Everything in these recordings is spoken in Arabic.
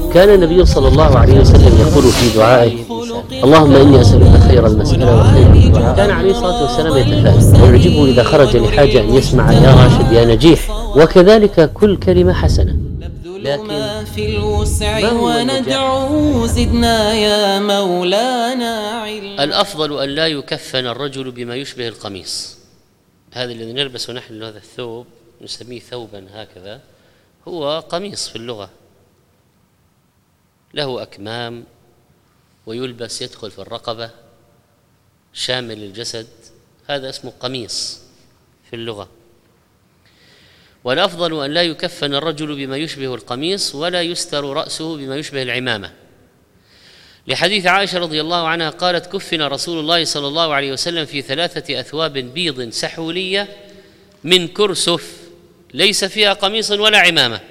كان النبي صلى الله عليه وسلم يقول في دعائه: اللهم إني أسألك خير المسألة وخير الدعاء. كان عليه الصلاة والسلام يتفائل ويعجبه إذا خرج لحاجة أن يسمع: يا راشد يا نجيح. وكذلك كل كلمة حسنة، لكن في الوسع وندعو زدنا يا مولانا علما. الأفضل أن لا يكفن الرجل بما يشبه القميص. هذا الذي نلبسه نحن، هذا الثوب نسميه ثوبا هكذا، هو قميص في اللغة، له أكمام ويلبس يدخل في الرقبة شامل الجسد، هذا اسمه قميص في اللغة. والأفضل أن لا يكفن الرجل بما يشبه القميص ولا يستر رأسه بما يشبه العمامة، لحديث عائشة رضي الله عنها قالت: كفن رسول الله صلى الله عليه وسلم في 3 أثواب بيض سحولية من كرسف ليس فيها قميص ولا عمامة.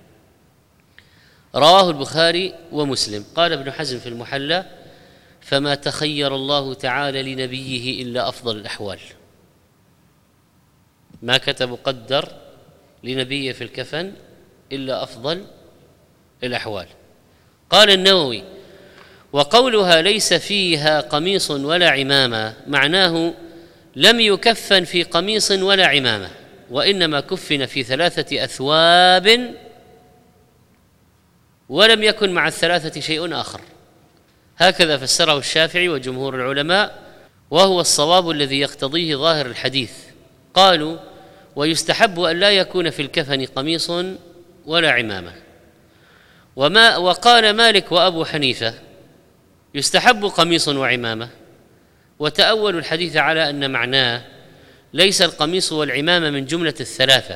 رواه البخاري ومسلم. قال ابن حزم في المحلى: فما تخير الله تعالى لنبيه إلا أفضل الأحوال. ما كتب قدر لنبيه في الكفن إلا أفضل الأحوال. قال النووي: وقولها ليس فيها قميص ولا عمامة معناه لم يكفن في قميص ولا عمامة، وإنما كفن في 3 أثواب ولم يكن مع ال3 شيء آخر. هكذا فسره الشافعي وجمهور العلماء، وهو الصواب الذي يقتضيه ظاهر الحديث. قالوا: ويستحب أن لا يكون في الكفن قميص ولا عمامة. وقال مالك وأبو حنيفة: يستحب قميص وعمامة، وتأولوا الحديث على أن معناه ليس القميص والعمامة من جملة ال3،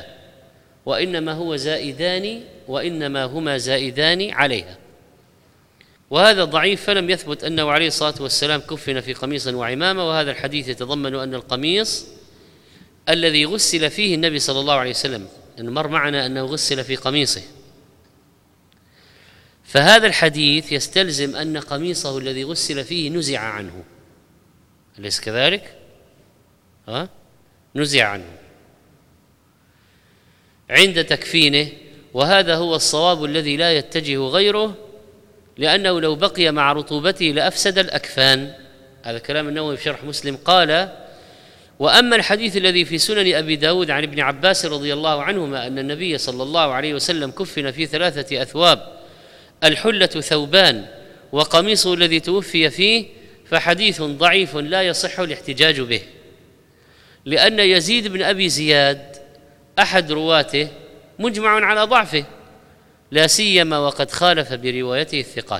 وإنما هما زائدان عليها. وهذا ضعيف، فلم يثبت أنه عليه الصلاة والسلام كفن في قميص وعمامة. وهذا الحديث يتضمن أن القميص الذي غسل فيه النبي صلى الله عليه وسلم، إن مر معنا أنه غسل في قميصه، فهذا الحديث يستلزم أن قميصه الذي غسل فيه نزع عنه، أليس كذلك؟ نزع عنه عند تكفينه، وهذا هو الصواب الذي لا يتجه غيره، لأنه لو بقي مع رطوبته لأفسد الأكفان. هذا كلام النووي في شرح مسلم. قال: وأما الحديث الذي في سنن أبي داود عن ابن عباس رضي الله عنهما أن النبي صلى الله عليه وسلم كفن في 3 أثواب الحلة ثوبان وقميصه الذي توفي فيه، فحديث ضعيف لا يصح الاحتجاج به، لأن يزيد بن أبي زياد أحد رواته مجمع على ضعفه، لا سيما وقد خالف بروايته الثقات.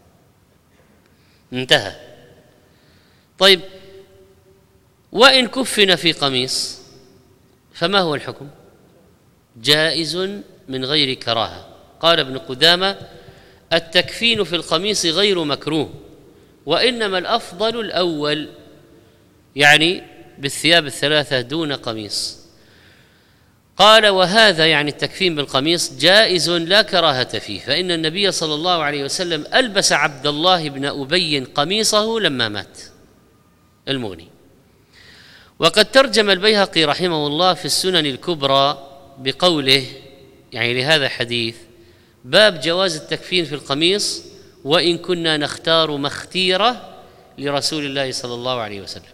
انتهى. طيب، وإن كفن في قميص فما هو الحكم؟ جائز من غير كراهة. قال ابن قدامة: التكفين في القميص غير مكروه، وإنما الأفضل الأول، يعني بالثياب ال3 دون قميص. قال: وهذا يعني التكفين بالقميص جائز لا كراهة فيه، فإن النبي صلى الله عليه وسلم ألبس عبد الله بن أبي قميصه لما مات. المغني. وقد ترجم البيهقي رحمه الله في السنن الكبرى بقوله، يعني لهذا الحديث: باب جواز التكفين في القميص وإن كنا نختار ما اختير لرسول الله صلى الله عليه وسلم.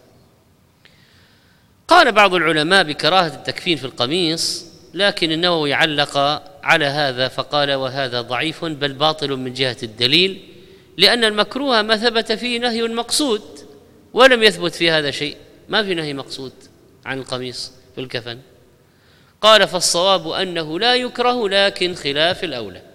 قال بعض العلماء بكراهة التكفين في القميص، لكن النووي علق على هذا فقال: وهذا ضعيف بل باطل من جهة الدليل، لأن المكروه ما ثبت فيه نهي مقصود، ولم يثبت في هذا شيء، ما في نهي مقصود عن القميص في الكفن. قال: فالصواب أنه لا يكره، لكن خلاف الأولى.